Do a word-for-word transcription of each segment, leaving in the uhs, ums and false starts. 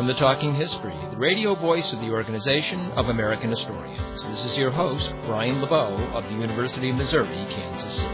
welcome to Talking History, the radio voice of the Organization of American Historians. This is your host, Brian LeBeau of the University of Missouri, Kansas City.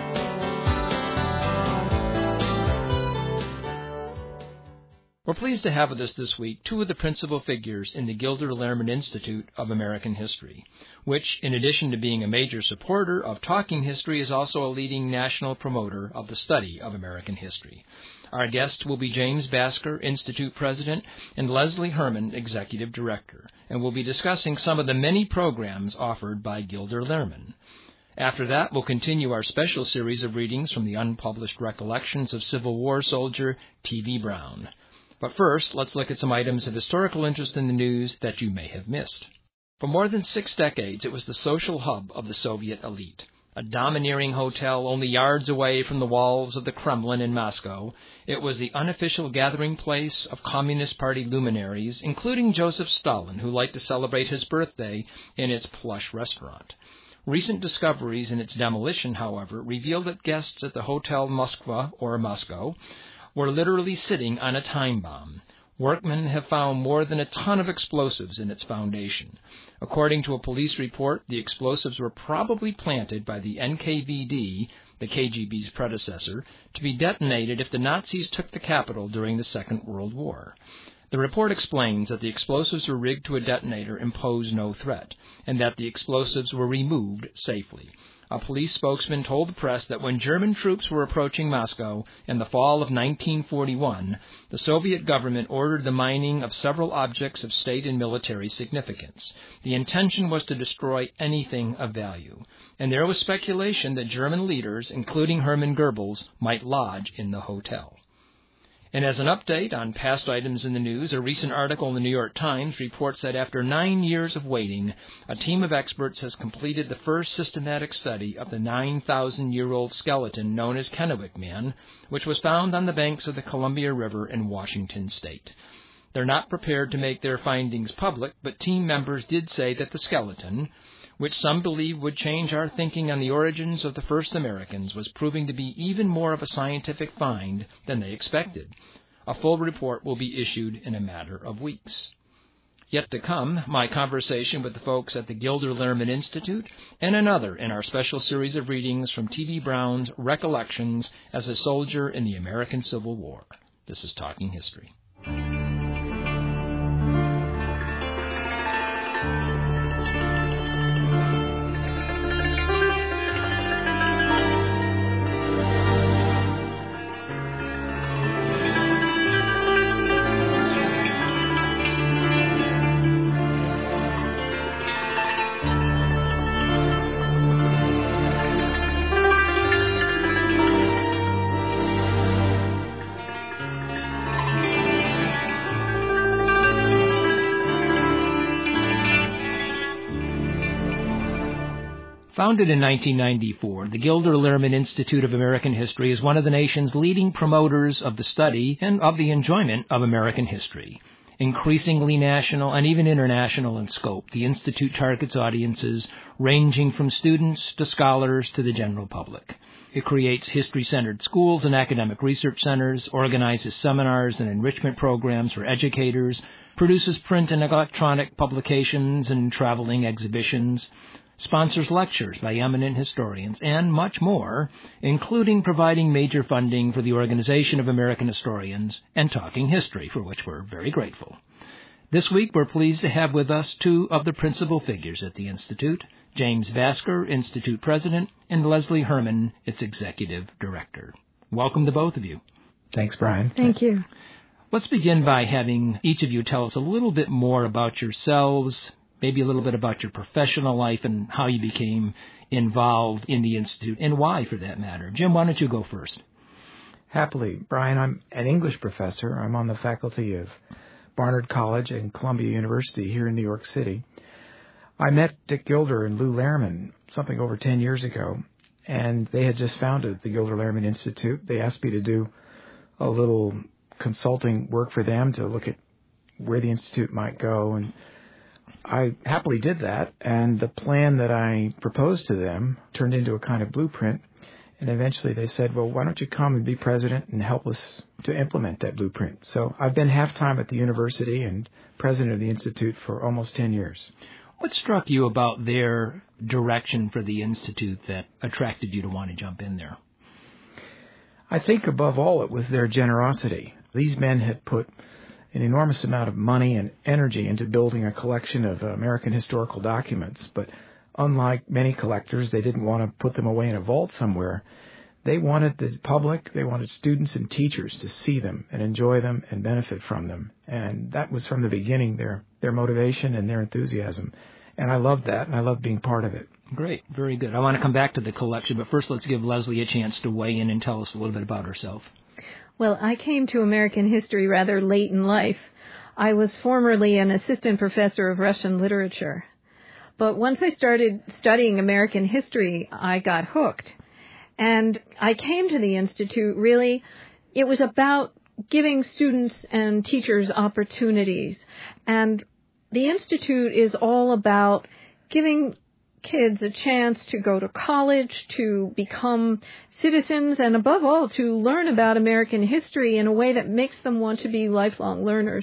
We're pleased to have with us this week two of the principal figures in the Gilder Lehrman Institute of American History, which, in addition to being a major supporter of Talking History, is also a leading national promoter of the study of American history. Our guest will be James Basker, Institute President, and Leslie Herman, Executive Director, and we'll be discussing some of the many programs offered by Gilder Lehrman. After that, we'll continue our special series of readings from the unpublished recollections of Civil War soldier T V Brown. But first, let's look at some items of historical interest in the news that you may have missed. For more than six decades, it was the social hub of the Soviet elite. A domineering hotel only yards away from the walls of the Kremlin in Moscow, it was the unofficial gathering place of Communist Party luminaries, including Joseph Stalin, who liked to celebrate his birthday in its plush restaurant. Recent discoveries in its demolition, however, revealed that guests at the Hotel Moskva, or Moscow, were literally sitting on a time bomb. Workmen have found more than a ton of explosives in its foundation. According to a police report, the explosives were probably planted by the N K V D, the K G B's predecessor, to be detonated if the Nazis took the capital during the Second World War. The report explains that the explosives were rigged to a detonator and posed no threat, and that the explosives were removed safely. A police spokesman told the press that when German troops were approaching Moscow in the fall of nineteen forty-one, the Soviet government ordered the mining of several objects of state and military significance. The intention was to destroy anything of value, and there was speculation that German leaders, including Hermann Goebbels, might lodge in the hotel. And as an update on past items in the news, a recent article in the New York Times reports that after nine years of waiting, a team of experts has completed the first systematic study of the nine thousand year old skeleton known as Kennewick Man, which was found on the banks of the Columbia River in Washington state. They're not prepared to make their findings public, but team members did say that the skeleton, which some believe would change our thinking on the origins of the first Americans, was proving to be even more of a scientific find than they expected. A full report will be issued in a matter of weeks. Yet to come, my conversation with the folks at the Gilder Lehrman Institute, and another in our special series of readings from T V Brown's Recollections as a Soldier in the American Civil War. This is Talking History. Founded in nineteen ninety-four, the Gilder Lehrman Institute of American History is one of the nation's leading promoters of the study and of the enjoyment of American history. Increasingly national and even international in scope, the Institute targets audiences ranging from students to scholars to the general public. It creates history-centered schools and academic research centers, organizes seminars and enrichment programs for educators, produces print and electronic publications and traveling exhibitions, sponsors lectures by eminent historians, and much more, including providing major funding for the Organization of American Historians and Talking History, for which we're very grateful. This week, we're pleased to have with us two of the principal figures at the Institute, James Basker, Institute President, and Leslie Herman, its Executive Director. Welcome to both of you. Thanks, Brian. Thank you. Let's begin by having each of you tell us a little bit more about yourselves, maybe a little bit about your professional life and how you became involved in the Institute, and why, for that matter. Jim, why don't you go first? Happily. Brian, I'm an English professor. I'm on the faculty of Barnard College and Columbia University here in New York City. I met Dick Gilder and Lou Lehrman something over ten years ago, and they had just founded the Gilder Lehrman Institute. They asked me to do a little consulting work for them to look at where the Institute might go, and I happily did that, and the plan that I proposed to them turned into a kind of blueprint, And eventually they said, well, why don't you come and be president and help us to implement that blueprint? So I've been half-time at the university and president of the Institute for almost ten years. What struck you about their direction for the Institute that attracted you to want to jump in there? I think above all it was their generosity. These men had put an enormous amount of money and energy into building a collection of American historical documents, but unlike many collectors, they didn't want to put them away in a vault somewhere. They wanted the public, they wanted students and teachers to see them and enjoy them and benefit from them. And that was from the beginning their, their motivation and their enthusiasm. And I loved that, and I loved being part of it. Great. Very good. I want to come back to the collection, but first let's give Leslie a chance to weigh in and tell us a little bit about herself. Well, I came to American history rather late in life. I was formerly an assistant professor of Russian literature. But once I started studying American history, I got hooked. And I came to the Institute, really, it was about giving students and teachers opportunities. And the Institute is all about giving kids a chance to go to college, to become citizens, and above all, to learn about American history in a way that makes them want to be lifelong learners.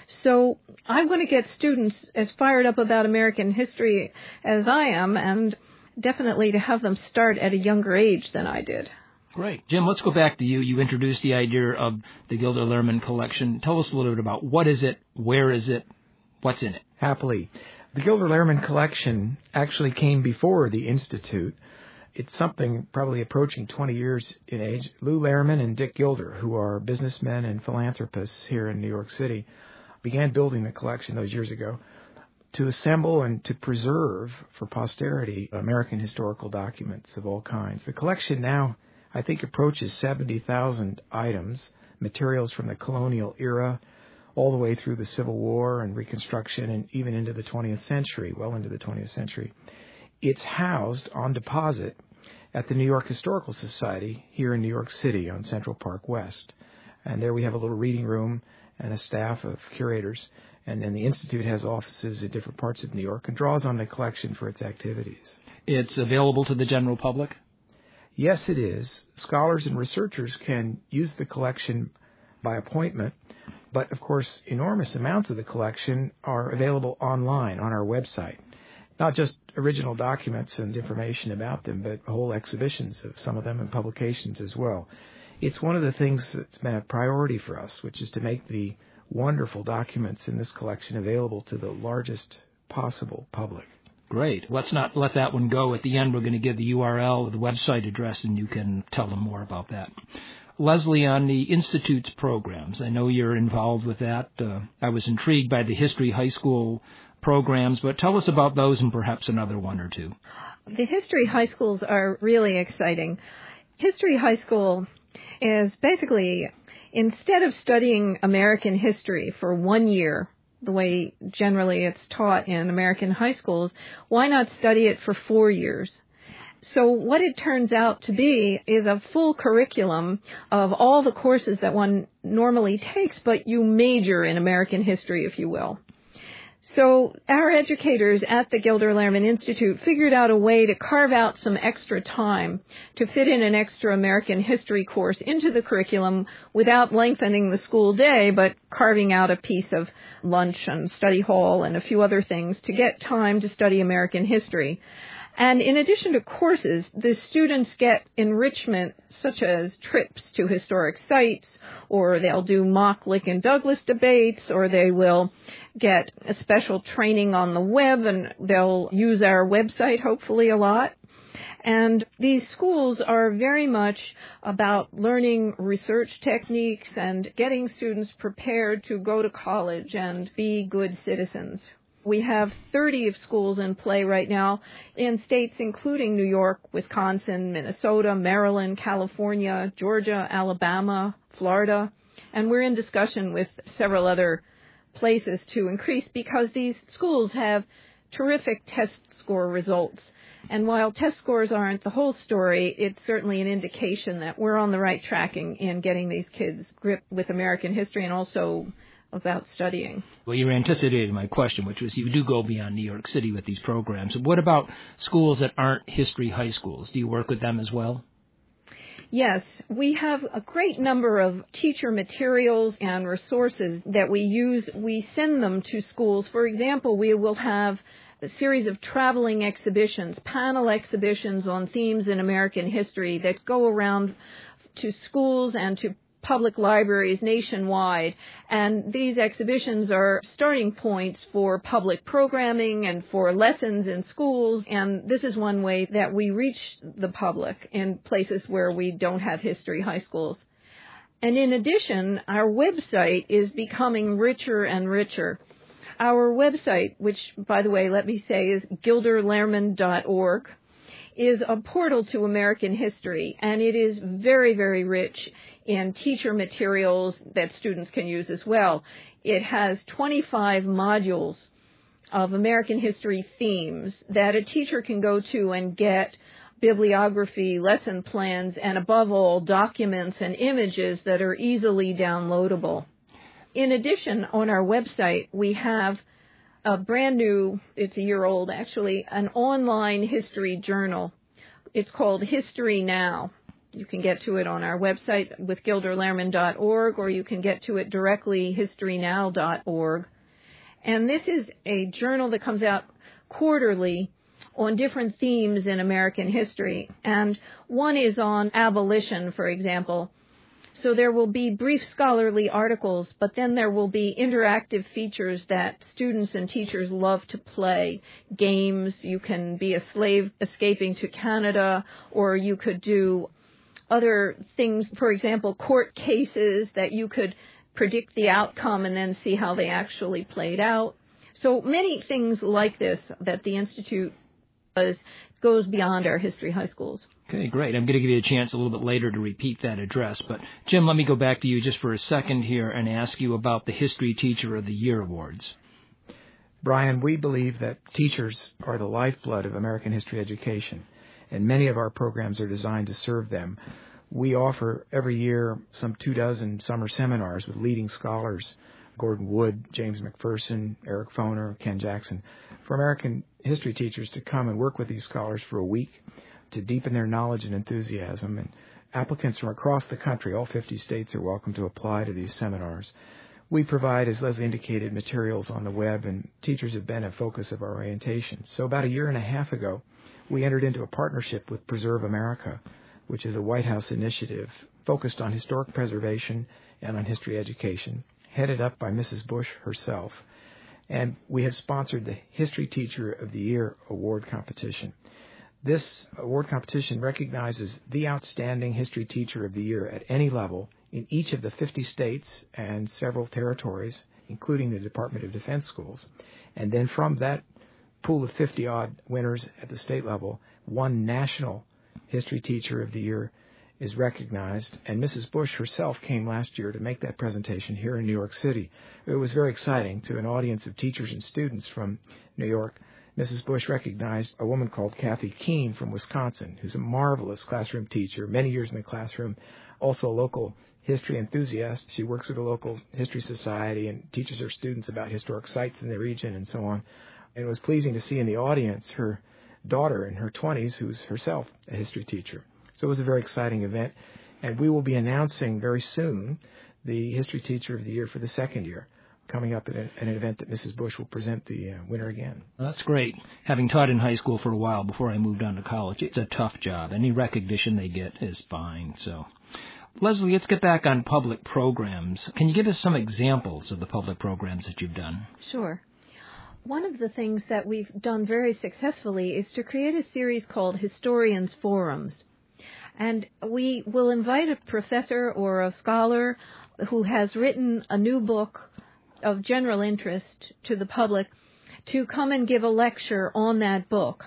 So I'm going to get students as fired up about American history as I am, and definitely to have them start at a younger age than I did. Great. Jim, let's go back to you. You introduced the idea of the Gilder Lehrman collection. Tell us a little bit about what is it, where is it, what's in it? Happily. The Gilder Lehrman collection actually came before the Institute. It's something probably approaching twenty years in age. Lou Lehrman and Dick Gilder, who are businessmen and philanthropists here in New York City, began building the collection those years ago to assemble and to preserve for posterity American historical documents of all kinds. The collection now, I think, approaches seventy thousand items, materials from the colonial era, all the way through the Civil War and Reconstruction and even into the twentieth century, well into the twentieth century. It's housed on deposit at the New York Historical Society here in New York City on Central Park West. And there we have a little reading room and a staff of curators. And then the Institute has offices in different parts of New York and draws on the collection for its activities. It's available to the general public? Yes, it is. Scholars and researchers can use the collection by appointment. But, of course, enormous amounts of the collection are available online on our website. Not just original documents and information about them, but whole exhibitions of some of them and publications as well. It's one of the things that's been a priority for us, which is to make the wonderful documents in this collection available to the largest possible public. Great. Let's not let that one go. At the end, we're going to give the U R L, the website address, and you can tell them more about that. Leslie, on the Institute's programs, I know you're involved with that. Uh, I was intrigued by the History High School programs, but tell us about those and perhaps another one or two. The History High Schools are really exciting. History High School is basically, instead of studying American history for one year, the way generally it's taught in American high schools, why not study it for four years? So what it turns out to be is a full curriculum of all the courses that one normally takes, but you major in American history, if you will. So our educators at the Gilder Lehrman Institute figured out a way to carve out some extra time to fit in an extra American history course into the curriculum without lengthening the school day, but carving out a piece of lunch and study hall and a few other things to get time to study American history. And in addition to courses, the students get enrichment such as trips to historic sites, or they'll do mock Lick and Douglas debates, or they will get a special training on the web, and they'll use our website hopefully a lot. And these schools are very much about learning research techniques and getting students prepared to go to college and be good citizens. We have thirty of schools in play right now in states including New York, Wisconsin, Minnesota, Maryland, California, Georgia, Alabama, Florida, and we're in discussion with several other places to increase because these schools have terrific test score results. And while test scores aren't the whole story, it's certainly an indication that we're on the right track in, in getting these kids gripped with American history and also about studying. Well, you anticipated my question, which was you do go beyond New York City with these programs. What about schools that aren't history high schools? Do you work with them as well? Yes, we have a great number of teacher materials and resources that we use. We send them to schools. For example, we will have a series of traveling exhibitions, panel exhibitions on themes in American history that go around to schools and to public libraries nationwide, and these exhibitions are starting points for public programming and for lessons in schools, and this is one way that we reach the public in places where we don't have history high schools. And in addition, our website is becoming richer and richer. Our website, which, by the way, let me say is gilder lehrman dot org, is a portal to American history, and it is very, very rich in teacher materials that students can use as well. It has twenty-five modules of American history themes that a teacher can go to and get bibliography, lesson plans, and above all, documents and images that are easily downloadable. In addition, on our website, we have a brand new, it's a year old actually, an online history journal. It's called History Now. You can get to it on our website with gilder lehrman dot org, or you can get to it directly, history now dot org. And this is a journal that comes out quarterly on different themes in American history. And one is on abolition, for example. So there will be brief scholarly articles, but then there will be interactive features that students and teachers love to play. Games, you can be a slave escaping to Canada, or you could do other things, for example, court cases that you could predict the outcome and then see how they actually played out. So many things like this that the Institute does goes beyond our history high schools. Okay, great. I'm going to give you a chance a little bit later to repeat that address. But, Jim, let me go back to you just for a second here and ask you about the History Teacher of the Year awards. Brian, we believe that teachers are the lifeblood of American history education, and many of our programs are designed to serve them. We offer every year some two dozen summer seminars with leading scholars, Gordon Wood, James McPherson, Eric Foner, Ken Jackson, for American history teachers to come and work with these scholars for a week to deepen their knowledge and enthusiasm. And applicants from across the country, all fifty states, are welcome to apply to these seminars. We provide, as Leslie indicated, materials on the web, and teachers have been a focus of our orientation. So about a year and a half ago, we entered into a partnership with Preserve America, which is a White House initiative focused on historic preservation and on history education, headed up by Missus Bush herself. And we have sponsored the History Teacher of the Year award competition. This award competition recognizes the outstanding history teacher of the year at any level in each of the fifty states and several territories, including the Department of Defense schools. And then from that pool of fifty-odd winners at the state level, one national history teacher of the year is recognized. And Missus Bush herself came last year to make that presentation here in New York City. It was very exciting to an audience of teachers and students from New York. Missus Bush recognized a woman called Kathy Keene from Wisconsin, who's a marvelous classroom teacher, many years in the classroom, also a local history enthusiast. She works with a local history society and teaches her students about historic sites in the region and so on. And it was pleasing to see in the audience her daughter in her twenties, who's herself a history teacher. So it was a very exciting event, and we will be announcing very soon the History Teacher of the Year for the second year, coming up at, a, at an event that Missus Bush will present the uh, winner again. Well, that's great. Having taught in high school for a while before I moved on to college, it's a tough job. Any recognition they get is fine. So, Leslie, let's get back on public programs. Can you give us some examples of the public programs that you've done? Sure. One of the things that we've done very successfully is to create a series called Historians Forums. And we will invite a professor or a scholar who has written a new book of general interest to the public to come and give a lecture on that book.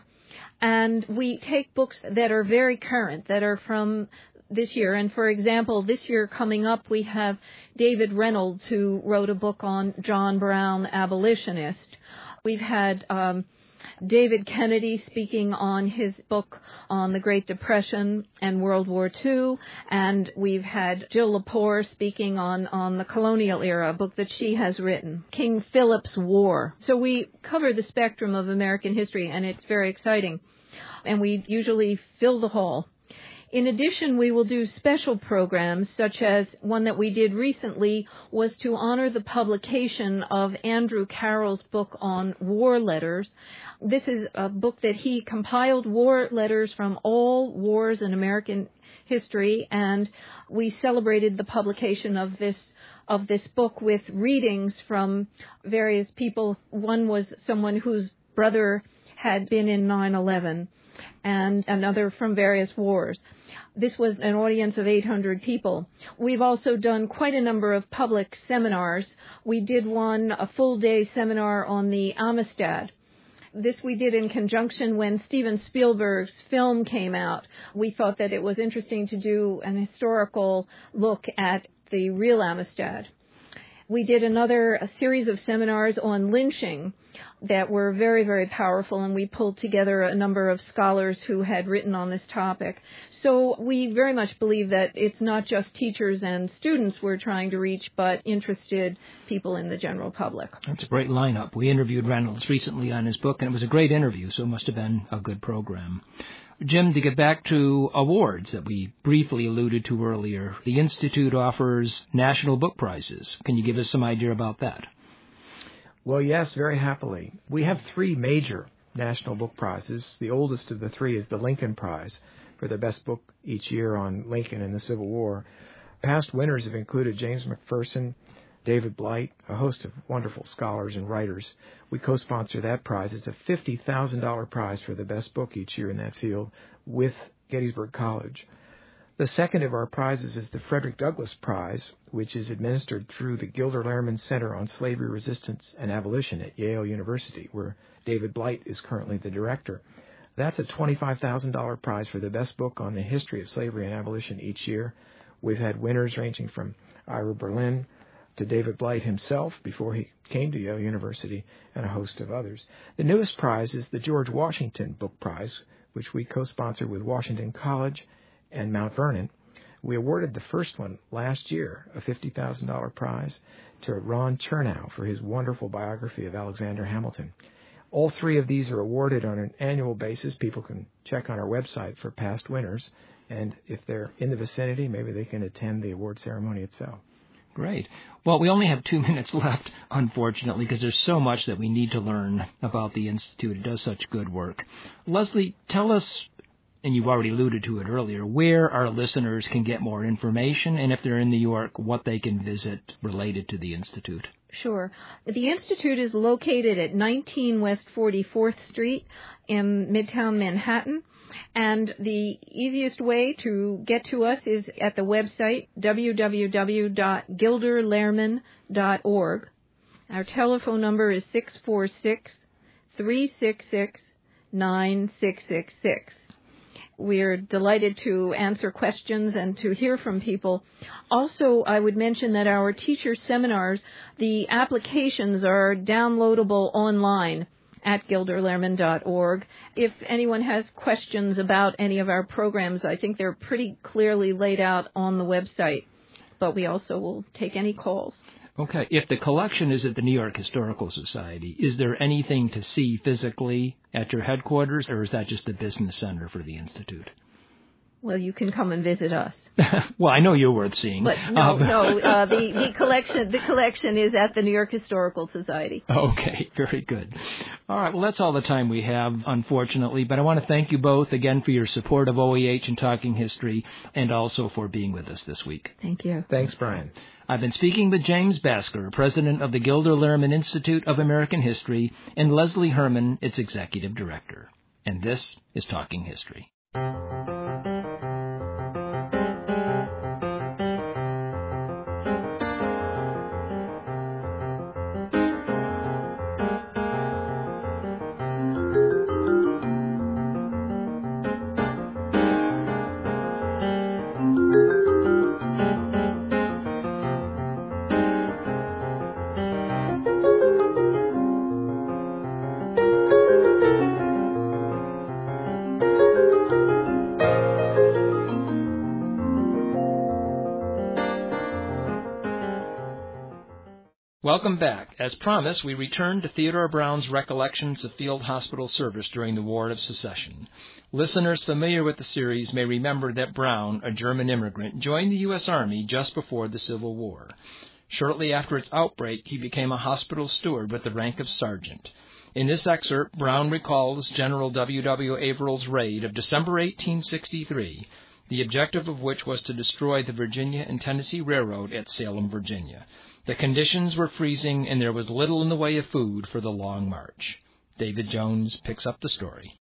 And we take books that are very current, that are from this year. And for example, this year coming up, we have David Reynolds, who wrote a book on John Brown, abolitionist. We've had um, David Kennedy speaking on his book on the Great Depression and World War Two, and we've had Jill Lepore speaking on, on the colonial era, a book that she has written, King Philip's War. So we cover the spectrum of American history, and it's very exciting. And we usually fill the hall. In addition, we will do special programs, such as one that we did recently was to honor the publication of Andrew Carroll's book on war letters. This is a book that he compiled war letters from all wars in American history, and we celebrated the publication of this of this book with readings from various people. One was someone whose brother had been in nine eleven, and another from various wars. This was an audience of eight hundred people. We've also done quite a number of public seminars. We did one, a full-day seminar on the Amistad. This we did in conjunction when Steven Spielberg's film came out. We thought that it was interesting to do an historical look at the real Amistad. We did another a series of seminars on lynching that were very, very powerful, and we pulled together a number of scholars who had written on this topic. So we very much believe that it's not just teachers and students we're trying to reach, but interested people in the general public. That's a great lineup. We interviewed Reynolds recently on his book, and it was a great interview, so it must have been a good program. Jim, to get back to awards that we briefly alluded to earlier, the Institute offers national book prizes. Can you give us some idea about that? Well, yes, very happily. We have three major national book prizes. The oldest of the three is the Lincoln Prize for the best book each year on Lincoln and the Civil War. Past winners have included James McPherson, David Blight, a host of wonderful scholars and writers. We co-sponsor that prize. It's a fifty thousand dollars prize for the best book each year in that field with Gettysburg College. The second of our prizes is the Frederick Douglass Prize, which is administered through the Gilder Lehrman Center on Slavery Resistance and Abolition at Yale University, where David Blight is currently the director. That's a twenty-five thousand dollars prize for the best book on the history of slavery and abolition each year. We've had winners ranging from Ira Berlin to David Blight himself before he came to Yale University, and a host of others. The newest prize is the George Washington Book Prize, which we co-sponsor with Washington College and Mount Vernon. We awarded the first one last year, a fifty thousand dollars prize, to Ron Chernow for his wonderful biography of Alexander Hamilton. All three of these are awarded on an annual basis. People can check on our website for past winners, and if they're in the vicinity, maybe they can attend the award ceremony itself. Great. Well, we only have two minutes left, unfortunately, because there's so much that we need to learn about the Institute. It does such good work. Leslie, tell us, and you've already alluded to it earlier, where our listeners can get more information, and if they're in New York, what they can visit related to the Institute. Sure. The Institute is located at nineteen West forty-fourth Street in Midtown Manhattan. And the easiest way to get to us is at the website, w w w dot gilder lehrman dot org. Our telephone number is six four six, three six six, nine six six six. We're delighted to answer questions and to hear from people. Also, I would mention that our teacher seminars, the applications are downloadable online at gilder lehrman dot org. If anyone has questions about any of our programs, I think they're pretty clearly laid out on the website, but we also will take any calls. Okay. If the collection is at the New York Historical Society, is there anything to see physically at your headquarters, or is that just the business center for the Institute? Well, you can come and visit us. Well, I know you're worth seeing. But no, um, no, uh, the, the collection the collection is at the New York Historical Society. Okay, very good. All right, well, that's all the time we have, unfortunately, but I want to thank you both again for your support of O E H and Talking History, and also for being with us this week. Thank you. Thanks, Brian. I've been speaking with James Basker, president of the Gilder Lehrman Institute of American History, and Leslie Herman, its executive director. And this is Talking History. Welcome back. As promised, we return to Theodore Brown's recollections of field hospital service during the War of Secession. Listeners familiar with the series may remember that Brown, a German immigrant, joined the U S Army just before the Civil War. Shortly after its outbreak, he became a hospital steward with the rank of sergeant. In this excerpt, Brown recalls General W W Averill's raid of December eighteen sixty-three, the objective of which was to destroy the Virginia and Tennessee Railroad at Salem, Virginia. The conditions were freezing, and there was little in the way of food for the long march. David Jones picks up the story.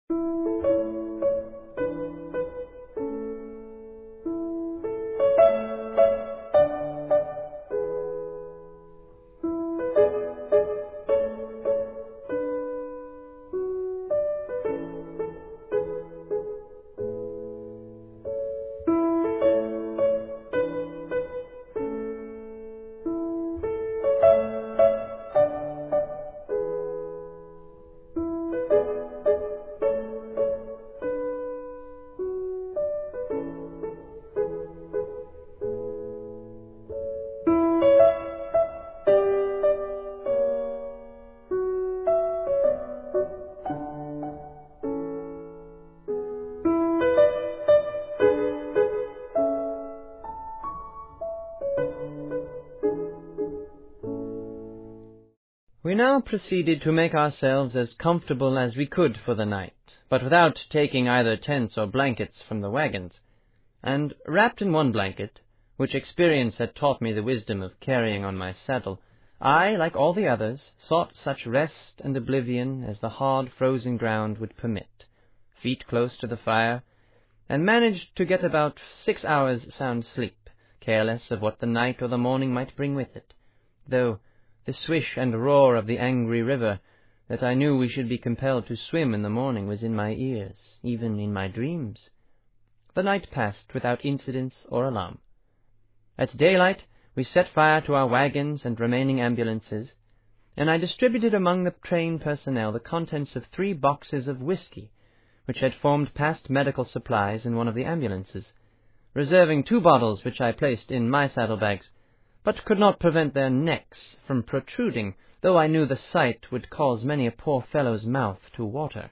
We now proceeded to make ourselves as comfortable as we could for the night, but without taking either tents or blankets from the wagons. And wrapped in one blanket, which experience had taught me the wisdom of carrying on my saddle, I, like all the others, sought such rest and oblivion as the hard frozen ground would permit, feet close to the fire, and managed to get about six hours sound sleep, careless of what the night or the morning might bring with it, though the swish and roar of the angry river that I knew we should be compelled to swim in the morning was in my ears, even in my dreams. The night passed without incident or alarm. At daylight we set fire to our wagons and remaining ambulances, and I distributed among the train personnel the contents of three boxes of whiskey, which had formed past medical supplies in one of the ambulances, reserving two bottles which I placed in my saddlebags, but could not prevent their necks from protruding, though I knew the sight would cause many a poor fellow's mouth to water.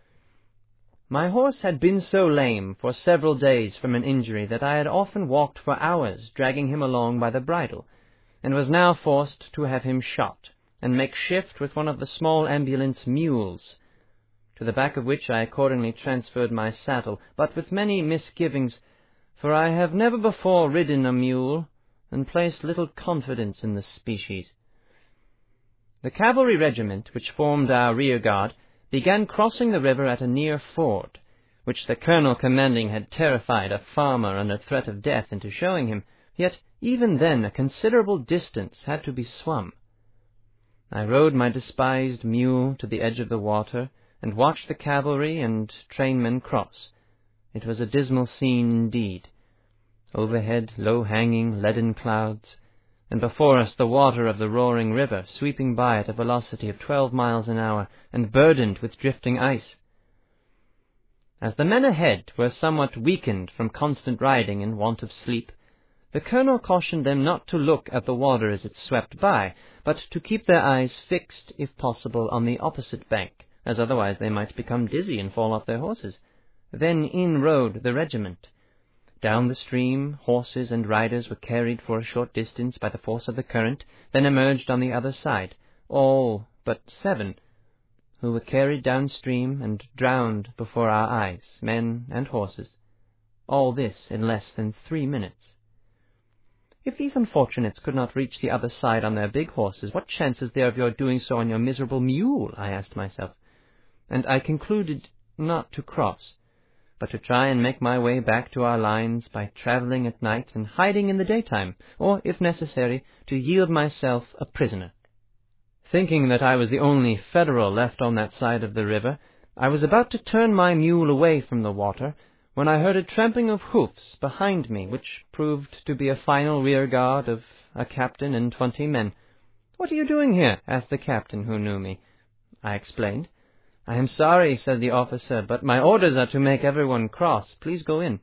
My horse had been so lame for several days from an injury that I had often walked for hours, dragging him along by the bridle, and was now forced to have him shot, and make shift with one of the small ambulance mules, to the back of which I accordingly transferred my saddle, but with many misgivings, for I have never before ridden a mule, and placed little confidence in the species. The cavalry regiment, which formed our rear guard, began crossing the river at a near ford, which the colonel commanding had terrified a farmer under threat of death into showing him, yet even then a considerable distance had to be swum. I rode my despised mule to the edge of the water, and watched the cavalry and trainmen cross. It was a dismal scene indeed. Overhead, low-hanging, leaden clouds, and before us the water of the roaring river, sweeping by at a velocity of twelve miles an hour, and burdened with drifting ice. As the men ahead were somewhat weakened from constant riding and want of sleep, the colonel cautioned them not to look at the water as it swept by, but to keep their eyes fixed, if possible, on the opposite bank, as otherwise they might become dizzy and fall off their horses. Then in rode the regiment. Down the stream, horses and riders were carried for a short distance by the force of the current, then emerged on the other side, all but seven, who were carried downstream and drowned before our eyes, men and horses. All this in less than three minutes. If these unfortunates could not reach the other side on their big horses, what chance is there of your doing so on your miserable mule? I asked myself, and I concluded not to cross, but to try and make my way back to our lines by travelling at night and hiding in the daytime, or, if necessary, to yield myself a prisoner. Thinking that I was the only Federal left on that side of the river, I was about to turn my mule away from the water, when I heard a tramping of hoofs behind me, which proved to be a final rear guard of a captain and twenty men. "What are you doing here?" asked the captain, who knew me. I explained. "I am sorry," said the officer, "but my orders are to make everyone cross. Please go in."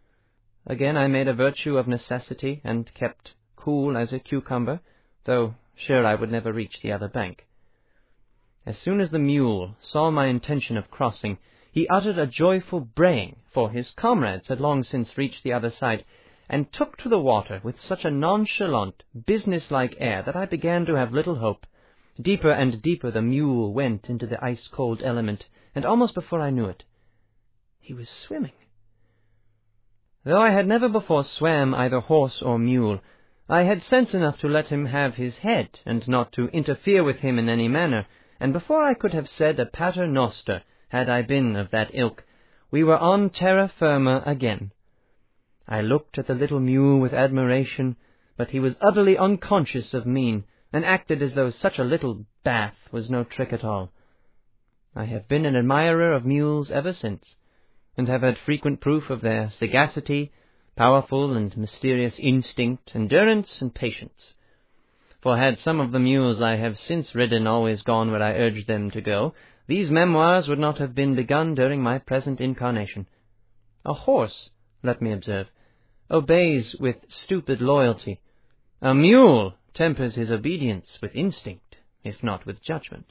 Again I made a virtue of necessity, and kept cool as a cucumber, though sure I would never reach the other bank. As soon as the mule saw my intention of crossing, he uttered a joyful braying, for his comrades had long since reached the other side, and took to the water with such a nonchalant, business-like air that I began to have little hope. Deeper and deeper the mule went into the ice-cold element, and almost before I knew it, he was swimming. Though I had never before swam either horse or mule, I had sense enough to let him have his head, and not to interfere with him in any manner, and before I could have said a pater noster, had I been of that ilk, we were on terra firma again. I looked at the little mule with admiration, but he was utterly unconscious of mien, and acted as though such a little bath was no trick at all. I have been an admirer of mules ever since, and have had frequent proof of their sagacity, powerful and mysterious instinct, endurance, and patience. For had some of the mules I have since ridden always gone where I urged them to go, these memoirs would not have been begun during my present incarnation. A horse, let me observe, obeys with stupid loyalty. A mule tempers his obedience with instinct, if not with judgment.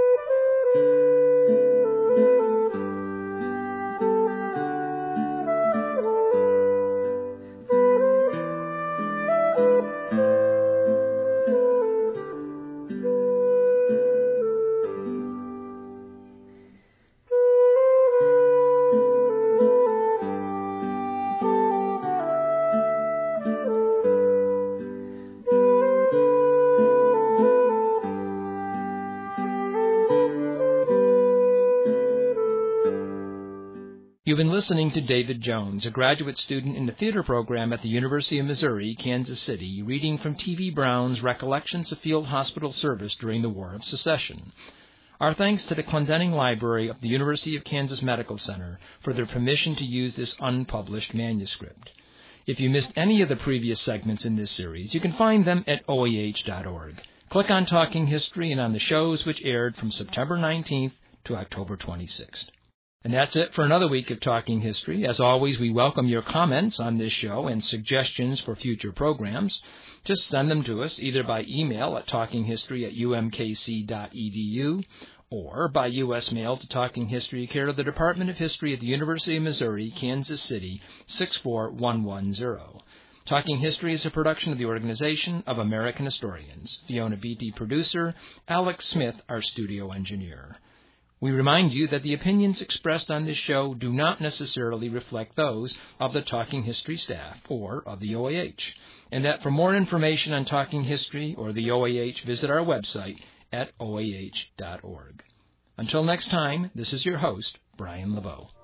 You've been listening to David Jones, a graduate student in the theater program at the University of Missouri, Kansas City, reading from T V Brown's Recollections of Field Hospital Service During the War of Secession. Our thanks to the Clendening Library of the University of Kansas Medical Center for their permission to use this unpublished manuscript. If you missed any of the previous segments in this series, you can find them at O A H dot org. Click on Talking History and on the shows which aired from September nineteenth to October twenty-sixth. And that's it for another week of Talking History. As always, we welcome your comments on this show and suggestions for future programs. Just send them to us either by email at talkinghistory at u m k c dot e d u or by U S mail to Talking History, care of the Department of History at the University of Missouri, Kansas City, six four one one zero. Talking History is a production of the Organization of American Historians. Fiona Beatty, producer, Alex Smith, our studio engineer. We remind you that the opinions expressed on this show do not necessarily reflect those of the Talking History staff or of the O A H, and that for more information on Talking History or the O A H, visit our website at O A H dot org. Until next time, this is your host, Brian LeBeau.